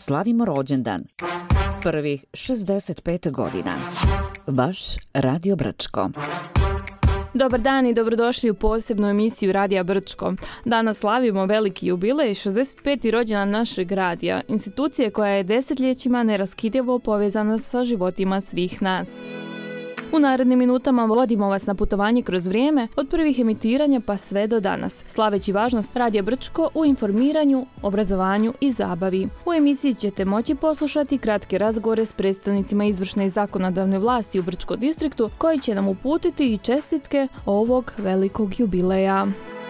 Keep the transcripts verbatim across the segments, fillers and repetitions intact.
Slavimo rođendan. Prvih šezdeset pet godina. Vaš Radio Brčko. Dobar dan i dobrodošli u posebnu emisiju Radija Brčko. Danas slavimo veliki jubilej, šezdeset peti rođendan našeg radija, institucije koja je desetljećima neraskidivo povezana sa životima svih nas. U narednim minutama vodimo vas na putovanje kroz vrijeme, od prvih emitiranja pa sve do danas, slaveći važnost Radija Brčko u informiranju, obrazovanju i zabavi. U emisiji ćete moći poslušati kratke razgovore s predstavnicima izvršne i zakonodavne vlasti u Brčko distriktu, koji će nam uputiti i čestitke ovog velikog jubileja.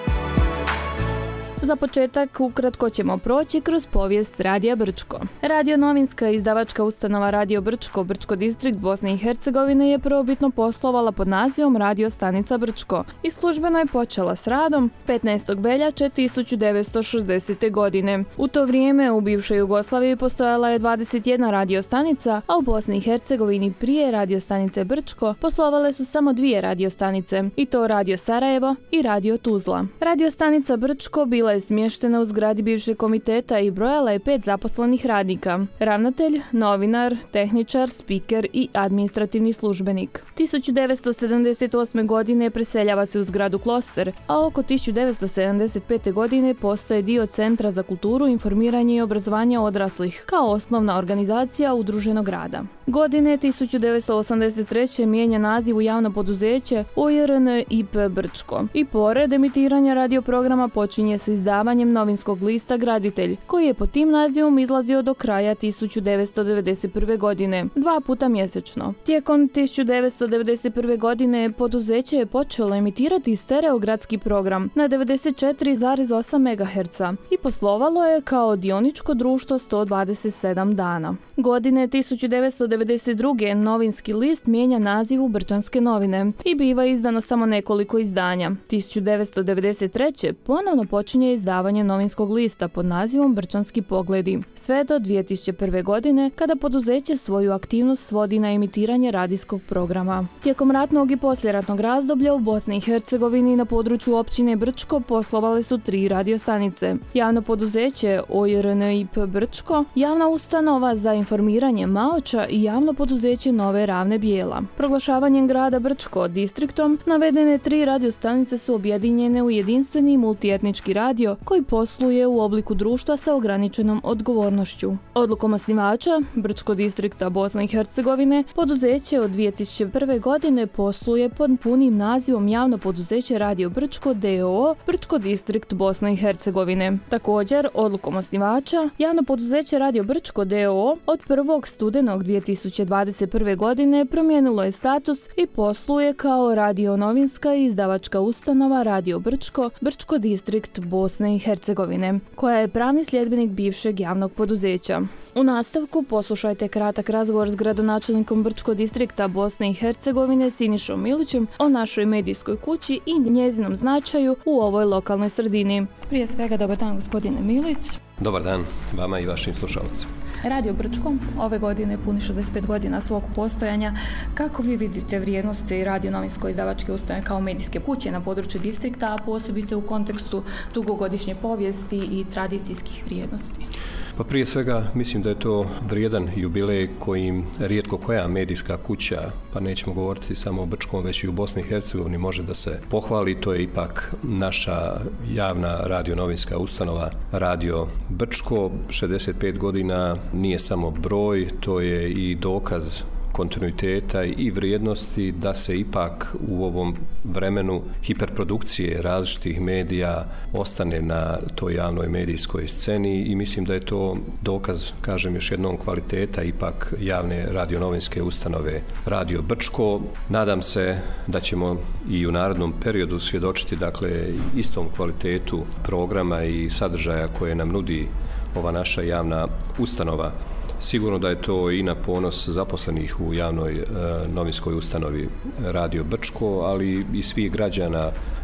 Za početak ukratko ćemo proći kroz povijest Radija Brčko. Radio novinska izdavačka ustanova Radio Brčko, Brčko distrikt Bosne i Hercegovine je prvobitno poslovala pod nazivom Radio stanica Brčko i službeno je počela s radom petnaestog veljače tisuću devetsto šezdesete. godine. U to vrijeme u bivšoj Jugoslaviji postojala je dvadeset jedna radio stanica, a u Bosni i Hercegovini prije radio stanice Brčko poslovale su samo dvije radio stanice, i to Radio Sarajevo i Radio Tuzla. Radio stanica Brčko bila je smještena u zgradi bivšeg komiteta i brojala je pet zaposlenih radnika: ravnatelj, novinar, tehničar, spiker i administrativni službenik. tisuću devetsto sedamdeset osme. godine preseljava se u zgradu Kloster, a oko tisuću devetsto sedamdeset pete. godine postaje dio Centra za kulturu, informiranje i obrazovanje odraslih kao osnovna organizacija udruženog rada. Godine tisuću devetsto osamdeset treće. mijenja naziv u javno poduzeće O J R N I P Brčko i pored emitiranja radio programa počinje se izdavanjem novinskog lista Graditelj, koji je pod tim nazivom izlazio do kraja tisuću devetsto devedeset prve. godine, dva puta mjesečno. Tijekom tisuću devetsto devedeset prve. godine poduzeće je počelo emitirati stereogradski program na devedeset četiri zarez osam megaherca i poslovalo je kao dioničko društvo sto dvadeset sedam dana. Godine tisuću devetsto devedeset druge. novinski list mijenja naziv u Brčanske novine i biva izdano samo nekoliko izdanja. tisuću devetsto devedeset treće. ponovno počinje izdavanje novinskog lista pod nazivom Brčanski pogledi, sve do dvije tisuće prve. godine, kada poduzeće svoju aktivnost svodi na emitiranje radijskog programa. Tijekom ratnog i poslijeratnog razdoblja u Bosni i Hercegovini na području općine Brčko poslovale su tri radiostanice: javno poduzeće O J R N I P Brčko, javna ustanova za informiranje Maoča i javno poduzeće Nove Ravne Bijela. Proglašavanjem grada Brčko distriktom navedene tri radiostanice su objedinjene u jedinstveni multietnički radio koji posluje u obliku društva sa ograničenom odgovornošću. Odlukom osnivača Brčko distrikta Bosne i Hercegovine poduzeće od dvije tisuće prve. godine posluje pod punim nazivom javno poduzeće Radio Brčko d o o Brčko distrikt Bosne i Hercegovine. Također, odlukom osnivača javno poduzeće Radio Brčko d o o od prvog studenog dvije tisuće dvadeset prve. godine promijenilo je status i posluje kao radio novinska i izdavačka ustanova Radio Brčko, Brčko distrikt Bosne i Hercegovine, koja je pravni sljedbenik bivšeg javnog poduzeća. U nastavku poslušajte kratak razgovor s gradonačelnikom Brčko distrikta Bosne i Hercegovine Sinišom Milićem o našoj medijskoj kući i njezinom značaju u ovoj lokalnoj sredini. Prije svega, dobar dan gospodine Milić. Dobar dan vama i vašim slušalcima. Radio Brčko ove godine puni šezdeset pet godina svog postojanja. Kako vi vidite vrijednosti radio novinsko izdavačke ustanove kao medijske kuće na području distrikta, a posebice u kontekstu dugogodišnje povijesti i tradicijskih vrijednosti? Pa prije svega mislim da je to vrijedan jubilej kojim rijetko koja medijska kuća, pa nećemo govoriti samo o Brčkom, već i u Bosni i Hercegovini, može da se pohvali. To je ipak naša javna radionovinska ustanova Radio Brčko. šezdeset pet godina nije samo broj, to je i dokaz kontinuiteta i vrijednosti da se ipak u ovom vremenu hiperprodukcije različitih medija ostane na toj javnoj medijskoj sceni i mislim da je to dokaz, kažem još jednom, kvaliteta ipak javne radionovinske ustanove Radio Brčko. Nadam se da ćemo i u narednom periodu svjedočiti dakle istom kvalitetu programa i sadržaja koje nam nudi ova naša javna ustanova. Sigurno da je to i na ponos zaposlenih u javnoj e, novinskoj ustanovi Radio Brčko, ali i svih građana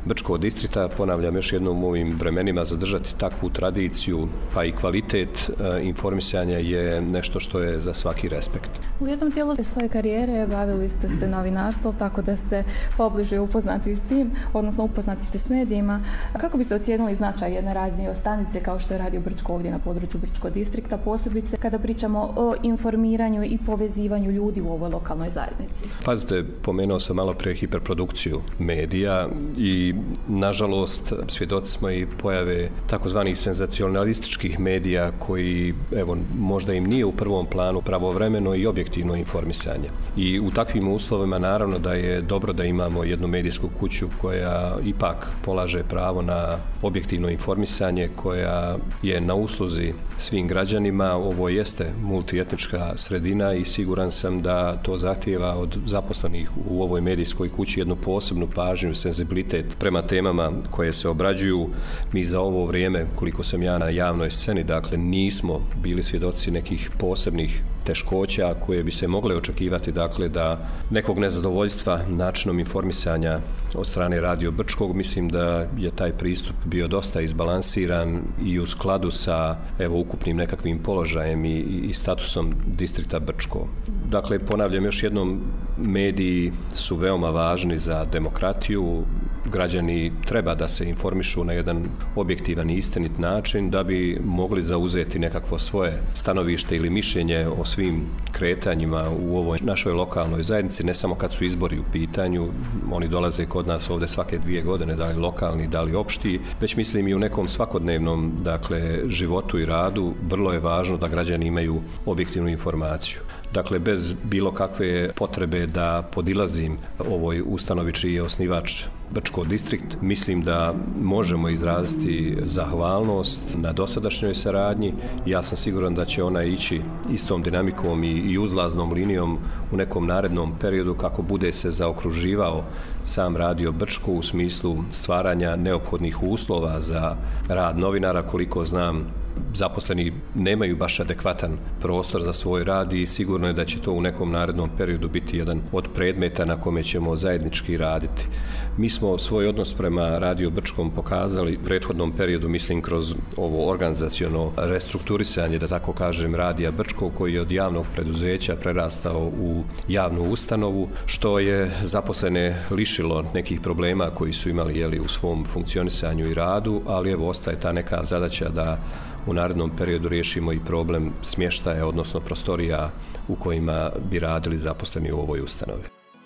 Brčkog distrikta. Ponavljam još jednom, u ovim vremenima zadržati takvu tradiciju pa i kvalitet e, informisanja je nešto što je za svaki respekt. U jednom dijelu svoje karijere bavili ste se novinarstvom, tako da ste pobliže upoznati s tim, odnosno upoznati ste s medijima. Kako biste ocijenili značaj jedne radio stanice kao što je Radio Brčko ovdje na području Brčkog distrikta, posebice kada pričamo o informiranju i povezivanju ljudi u ovoj lokalnoj zajednici? Pazite, pomenuo sam malo prije hiperprodukciju medija i nažalost svjedoci smo i pojave takozvanih senzacionalističkih medija koji, evo, možda im nije u prvom planu pravovremeno i objektivno informisanje. I u takvim uslovima naravno da je dobro da imamo jednu medijsku kuću koja ipak polaže pravo na objektivno informisanje, koja je na usluzi svim građanima. Ovo jeste multietnička sredina i siguran sam da to zahtijeva od zaposlenih u ovoj medijskoj kući jednu posebnu pažnju, senzibilitet prema temama koje se obrađuju. Mi za ovo vrijeme, koliko sam ja na javnoj sceni, dakle nismo bili svjedoci nekih posebnih teškoća koje bi se mogle očekivati, dakle da nekog nezadovoljstva načinom informisanja od strane Radio Brčkog. Mislim da je taj pristup bio dosta izbalansiran i u skladu sa, evo, ukupnim nekakvim položajem i, i statusom distrikta Brčko. Dakle, ponavljam još jednom, mediji su veoma važni za demokratiju. Građani treba da se informišu na jedan objektivan i istinit način da bi mogli zauzeti nekakvo svoje stanovište ili mišljenje o svim kretanjima u ovoj našoj lokalnoj zajednici, ne samo kad su izbori u pitanju, oni dolaze kod nas ovdje svake dvije godine, da li lokalni, da li opšti, već mislim i u nekom svakodnevnom, dakle, životu i radu vrlo je važno da građani imaju objektivnu informaciju. Dakle, bez bilo kakve potrebe da podilazim ovoj ustanovi čiji je osnivač Brčko distrikt, mislim da možemo izraziti zahvalnost na dosadašnjoj saradnji. Ja sam siguran da će ona ići istom dinamikom i, i uzlaznom linijom u nekom narednom periodu kako bude se zaokruživao sam Radio Brčko u smislu stvaranja neophodnih uslova za rad novinara. Koliko znam, zaposleni nemaju baš adekvatan prostor za svoj rad i sigurno je da će to u nekom narednom periodu biti jedan od predmeta na kome ćemo zajednički raditi. Mi smo svoj odnos prema Radio Brčkom pokazali u prethodnom periodu, mislim kroz ovo organizaciono restrukturisanje, da tako kažem, Radija Brčko, koji je od javnog preduzeća prerastao u javnu ustanovu, što je zaposlene lišilo nekih problema koji su imali, jeli, u svom funkcionisanju i radu, ali evo ostaje ta neka zadaća da u narednom periodu riješimo i problem smještaja, odnosno prostorija u kojima bi radili zaposleni u ovoj ustanovi.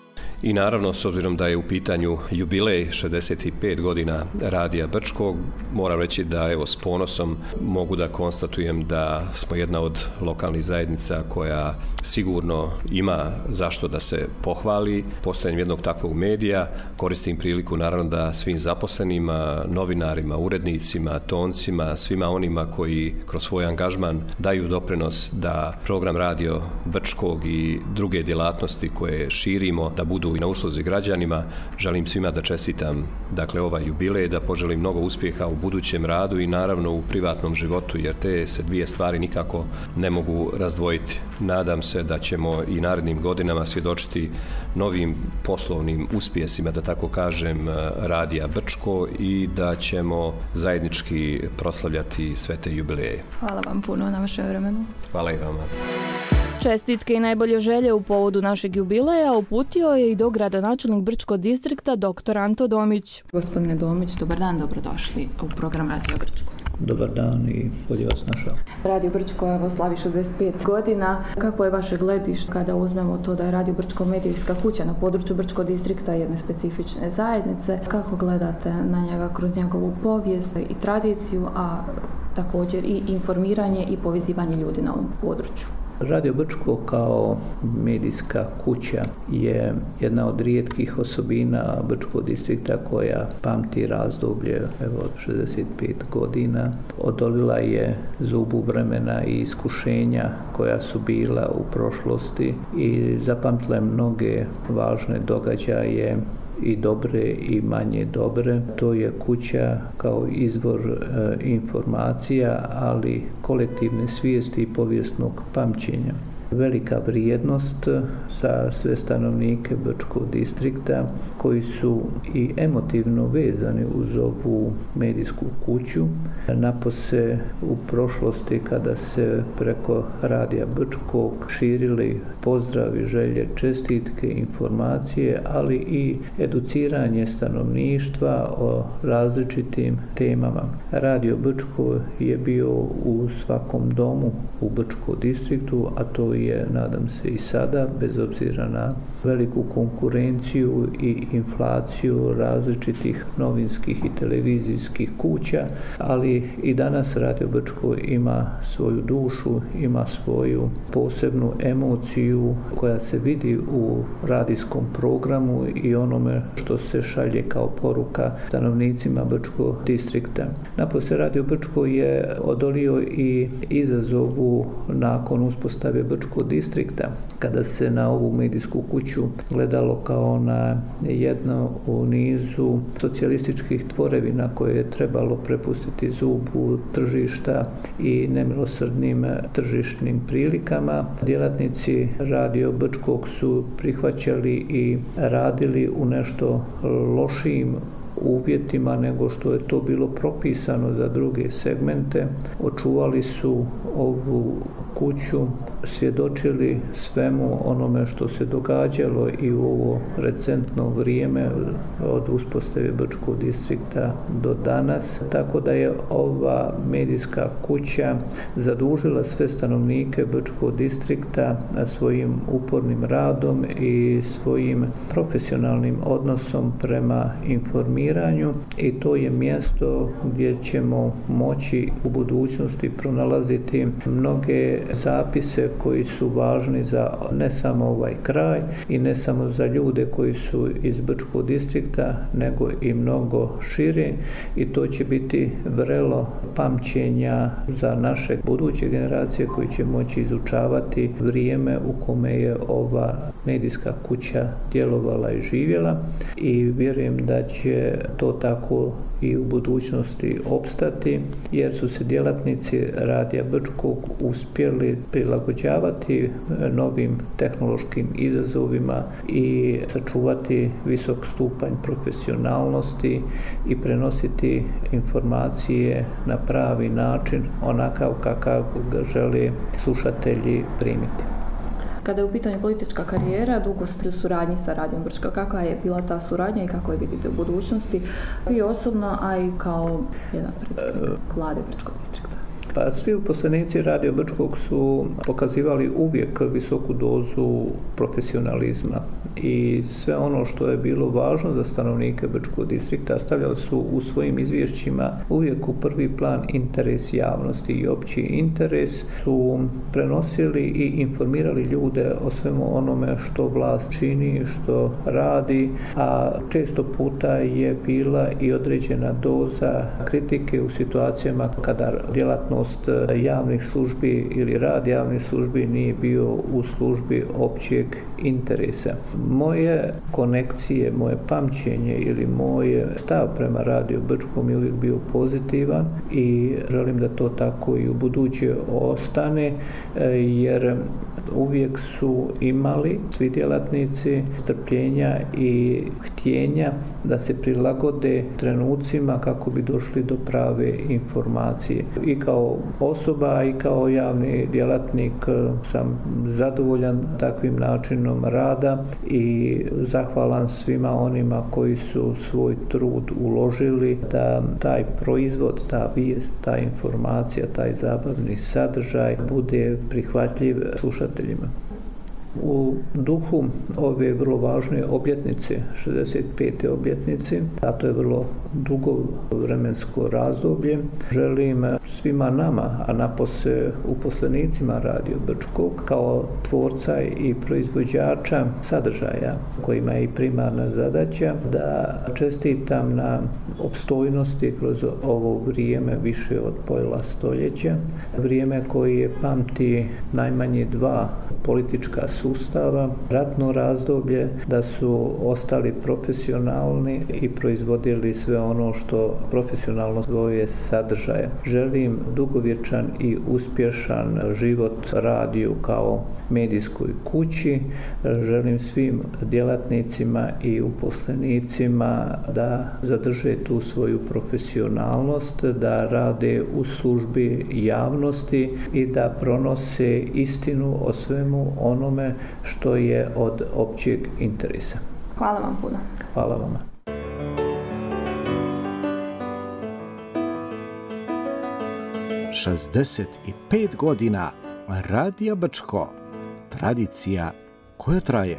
I naravno, s obzirom da je u pitanju jubilej šezdeset pet godina Radija Brčkog, moram reći da, evo, s ponosom mogu da konstatujem da smo jedna od lokalnih zajednica koja sigurno ima zašto da se pohvali postojanjem jednog takvog medija. Koristim priliku naravno da svim zaposlenima, novinarima, urednicima, toncima, svima onima koji kroz svoj angažman daju doprinos da program Radio Brčkog i druge djelatnosti koje širimo da budu i na usluzi građanima, želim svima da čestitam, dakle, ovaj jubilej, da poželim mnogo uspjeha u budućem radu i naravno u privatnom životu, jer te se dvije stvari nikako ne mogu razdvojiti. Nadam se da ćemo i narednim godinama svjedočiti novim poslovnim uspjesima, da tako kažem, Radija Brčko i da ćemo zajednički proslavljati sve te jubileje. Hvala vam puno na vašem vremenu. Hvala i vama. Čestitke i najbolje želje u povodu našeg jubileja uputio je i dogradonačelnik Brčkog distrikta dr. Anto Domić. Gospodine Domić, dobar dan, dobrodošli u program Radio Brčko. Dobar dan i bolje vas našao. Radio Brčko evo slavi šezdeset pet godina. Kako je vaše gledište kada uzmemo to da je Radio Brčko medijska kuća na području Brčkog distrikta jedne specifične zajednice? Kako gledate na njega kroz njegovu povijest i tradiciju, a također i informiranje i povezivanje ljudi na ovom području? Radio Brčko kao medijska kuća je jedna od rijetkih osobina Brčkog distrikta koja pamti razdoblje evo šezdeset pet godina. Odolila je zubu vremena i iskušenja koja su bila u prošlosti i zapamtila je mnoge važne događaje i dobre i manje dobre. To je kuća kao izvor e, informacija, ali kolektivne svijesti i povijesnog pamćenja. velika vrijednost za sve stanovnike Brčkog distrikta koji su i emotivno vezani uz ovu medijsku kuću. Napose u prošlosti kada se preko Radija Brčkog širili pozdravi, želje, čestitke, informacije, ali i educiranje stanovništva o različitim temama. Radio Brčko je bio u svakom domu u Brčkom distriktu, a to je, nadam se, i sada, bez obzira na veliku konkurenciju i inflaciju različitih novinskih i televizijskih kuća, ali i danas Radio Brčko ima svoju dušu, ima svoju posebnu emociju koja se vidi u radijskom programu i onome što se šalje kao poruka stanovnicima Brčkog distrikta. Napose Radio Brčko je odolio i izazovu nakon uspostave Brčkog distrikta, kada se na ovu medijsku kuću gledalo kao na jedno u nizu socijalističkih tvorevina koje je trebalo prepustiti zubu tržišta i nemilosrdnim tržišnim prilikama. Djelatnici Radio Brčkog su prihvaćali i radili u nešto lošijim uvjetima nego što je to bilo propisano za druge segmente. Očuvali su ovu kuću, svjedočili svemu onome što se događalo i u ovo recentno vrijeme od uspostave Brčkog distrikta do danas. Tako da je ova medijska kuća zadužila sve stanovnike Brčkog distrikta svojim upornim radom i svojim profesionalnim odnosom prema informiranju, i to je mjesto gdje ćemo moći u budućnosti pronalaziti mnoge zapise koji su važni za ne samo ovaj kraj i ne samo za ljude koji su iz Brčkog distrikta, nego i mnogo šire, i to će biti vrelo pamćenja za naše buduće generacije koji će moći izučavati vrijeme u kome je ova medijska kuća djelovala i živjela, i vjerujem da će to tako i u budućnosti opstati, jer su se djelatnici Radija Brčkog uspjeli prilagođavati novim tehnološkim izazovima i sačuvati visok stupanj profesionalnosti i prenositi informacije na pravi način, onakav kakav ga žele slušatelji primiti. Kada je u pitanju politička karijera, dugo ste u suradnji sa Radijom Brčko. Kakva je bila ta suradnja i kako je vidite u budućnosti? Vi osobno, a i kao jedan predstavnik vlade Brčkog distrikta. Pa svi uposlenici Radio Brčkog su pokazivali uvijek visoku dozu profesionalizma i sve ono što je bilo važno za stanovnike Brčkog distrikta stavljali su u svojim izvješćima uvijek u prvi plan interes javnosti i opći interes, su prenosili i informirali ljude o svemu onome što vlast čini, što radi, a često puta je bila i određena doza kritike u situacijama kada djelatnost javnih službi ili rad javnih službi nije bio u službi općeg interesa. Moje konekcije, moje pamćenje ili moj stav prema Radio Brčkom je uvijek bio pozitivan i želim da to tako i u buduće ostane, jer uvijek su imali svi djelatnici strpljenja i htjenja da se prilagode trenucima kako bi došli do prave informacije. I kao osoba i kao javni djelatnik sam zadovoljan takvim načinom rada i zahvalan svima onima koji su svoj trud uložili da taj proizvod, ta vijest, ta informacija, taj zabavni sadržaj bude prihvatljiv slušateljima. U duhu ove vrlo važne obljetnice, šezdeset pete obljetnice, a to je vrlo dugo vremensko razdoblje, želim svima nama, a napose uposlenicima Radio Brčkog, kao tvorca i proizvođača sadržaja kojima je i primarna zadaća, da čestitam na opstojnosti kroz ovo vrijeme više od pola stoljeća, vrijeme koje pamti najmanje dva politička sustava, ratno razdoblje, da su ostali profesionalni i proizvodili sve ono što profesionalno svoje sadržaje. Želim dugovječan i uspješan život radiju kao medijskoj kući. Želim svim djelatnicima i uposlenicima da zadrže tu svoju profesionalnost, da rade u službi javnosti i da pronose istinu o svemu onome što je od općeg interesa. Hvala vam puno. Hvala vama. šezdeset pet godina Radija Brčko. Tradicija koja traje.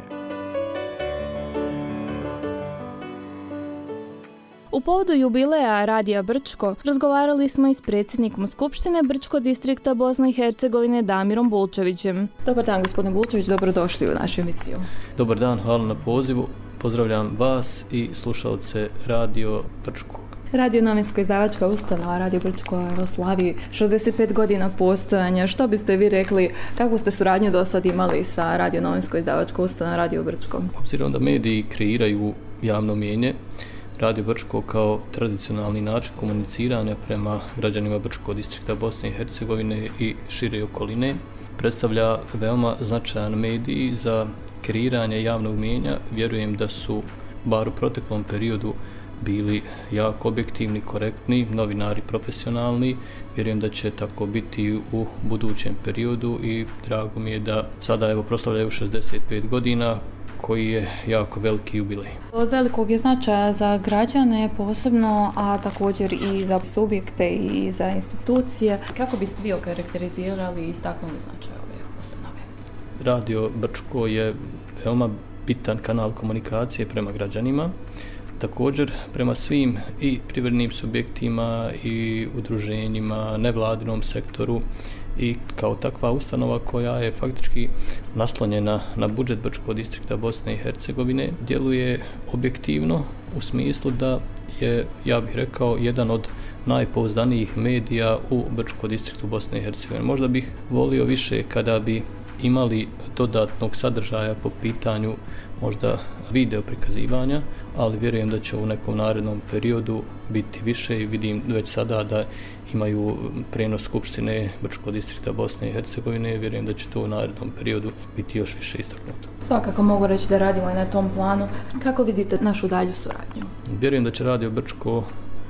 U povodu jubileja Radija Brčko razgovarali smo i s predsjednikom Skupštine Brčko distrikta Bosne i Hercegovine Damirom Bulčevićem. Dobar dan, gospodine Bulčević, dobrodošli u našu emisiju. Dobar dan, hvala na pozivu. Pozdravljam vas i slušalce Radio Brčko. Radio novinsko izdavačka ustanova Radio Brčko slavi šezdeset pet godina postojanja. Što biste vi rekli, kakvu ste suradnju do sad imali sa Radio novinsko izdavačka ustanova Radio Brčko? Obzirom da mediji kreiraju javno mnijenje, Radio Brčko kao tradicionalni način komuniciranja prema građanima Brčko distrikta Bosne i Hercegovine i šire okoline predstavlja veoma značajan medij za kreiranje javnog mnijenja. Vjerujem da su bar u proteklom periodu bili jako objektivni, korektni, novinari profesionalni. Vjerujem da će tako biti u budućem periodu i drago mi je da sada evo proslavljaju šezdeset pet godina, koji je jako veliki jubilej. Od velikog je značaja za građane posebno, a također i za subjekte i za institucije. Kako biste vi okarakterizirali i istaknuli značaj ove ustanove? Radio Brčko je veoma bitan kanal komunikacije prema građanima, također prema svim i privrednim subjektima i udruženjima, nevladinom sektoru, i kao takva ustanova koja je faktički naslonjena na budžet Brčko distrikta Bosne i Hercegovine, djeluje objektivno u smislu da je, ja bih rekao, jedan od najpouzdanijih medija u Brčko distriktu Bosne i Hercegovine. Možda bih volio više kada bi imali dodatnog sadržaja po pitanju možda video prikazivanja, ali vjerujem da će u nekom narednom periodu biti više i vidim već sada da imaju prijenos Skupštine Brčko distrikta Bosne i Hercegovine i vjerujem da će to u narednom periodu biti još više istaknuto. Svakako mogu reći da radimo i na tom planu. Kako vidite našu dalju suradnju? Vjerujem da će Radio Brčko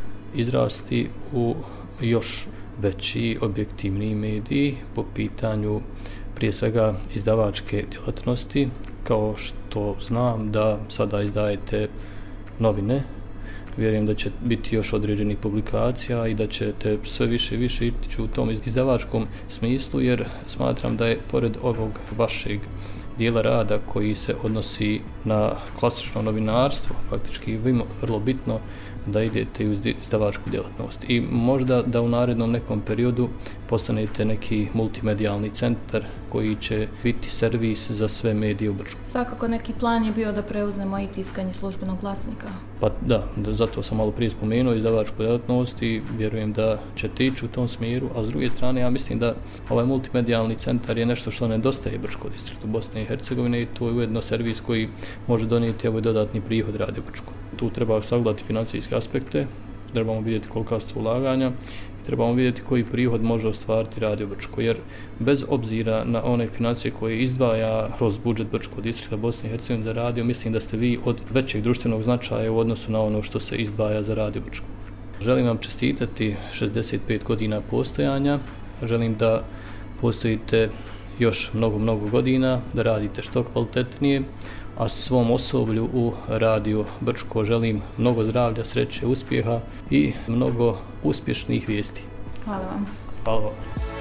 izrasti u još veći objektivni mediji po pitanju prije svega izdavačke djelatnosti, kao što znam da sada izdajete novine. Vjerujem da će biti još određenih publikacija i da ćete sve više i više ići u tom izdavačkom smislu, jer smatram da je pored ovog vašeg dijela rada koji se odnosi na klasično novinarstvo, faktički vrlo bitno da idete u izdavačku djelatnost i možda da u narednom nekom periodu postanete neki multimedijalni centar koji će biti servis za sve medije u Brčku. Svakako neki plan je bio da preuzmemo i tiskanje službenog glasnika. Pa da, zato sam malo prije spomenuo izdavačku djelatnost i vjerujem da ćete ići u tom smjeru, a s druge strane ja mislim da ovaj multimedijalni centar je nešto što nedostaje Brčko distriktu Bosne i Hercegovine i to je ujedno servis koji može donijeti ovaj dodatni prihod Radio Brčko. Tu treba sagledati financijske aspekte, trebamo vidjeti kolika su ulaganja i trebamo vidjeti koji prihod može ostvariti Radio Brčko, jer bez obzira na one financije koje izdvaja kroz budžet Brčko distrikta Bosne i Hercegovine za radio, mislim da ste vi od većeg društvenog značaja u odnosu na ono što se izdvaja za Radio Brčko. Želim vam čestitati šezdeset pet godina postojanja, želim da postojite još mnogo, mnogo godina, da radite što kvalitetnije, a svom osoblju u Radio Brčko želim mnogo zdravlja, sreće, uspjeha i mnogo uspješnih vijesti. Hvala vam. Hvala vam.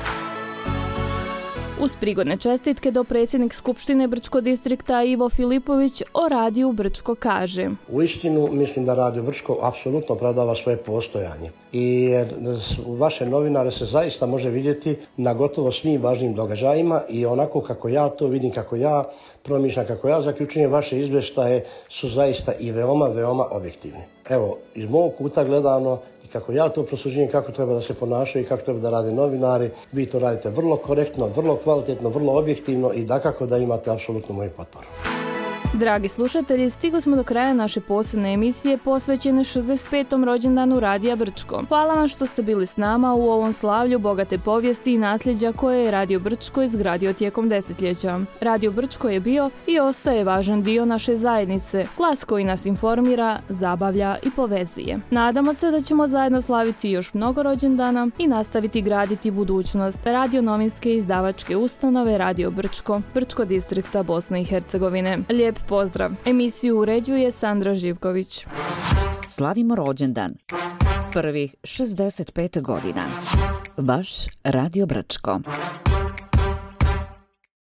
Uz prigodne čestitke do predsjednik Skupštine Brčko distrikta Ivo Filipović o Radiju Brčko kaže: Uistinu mislim da Radio Brčko apsolutno opravdava svoje postojanje i vaše novinare se zaista može vidjeti na gotovo svim važnim događajima i onako kako ja to vidim, kako ja promišljam, kako ja zaključujem, vaše izvještaje su zaista i veoma, veoma objektivne. Evo, iz mog kuta gledano, kako ja to prosuđujem, kako treba da se ponašaju i kako treba da rade novinari. Vi to radite vrlo korektno, vrlo kvalitetno, vrlo objektivno i dakako da imate apsolutno moju potporu. Dragi slušatelji, stigli smo do kraja naše posebne emisije posvećene šezdeset petom rođendanu Radija Brčko. Hvala vam što ste bili s nama u ovom slavlju bogate povijesti i nasljeđa koje je Radio Brčko izgradio tijekom desetljeća. Radio Brčko je bio i ostaje važan dio naše zajednice, glas koji nas informira, zabavlja i povezuje. Nadamo se da ćemo zajedno slaviti još mnogo rođendana i nastaviti graditi budućnost radio novinske izdavačke ustanove Radio Brčko, Brčko distrikta Bosne i Hercegovine. Lijep pozdrav. Emisiju uređuje Sandra Živković. Slavimo rođendan. Prvih šezdeset pet godina. Vaš Radio Brčko.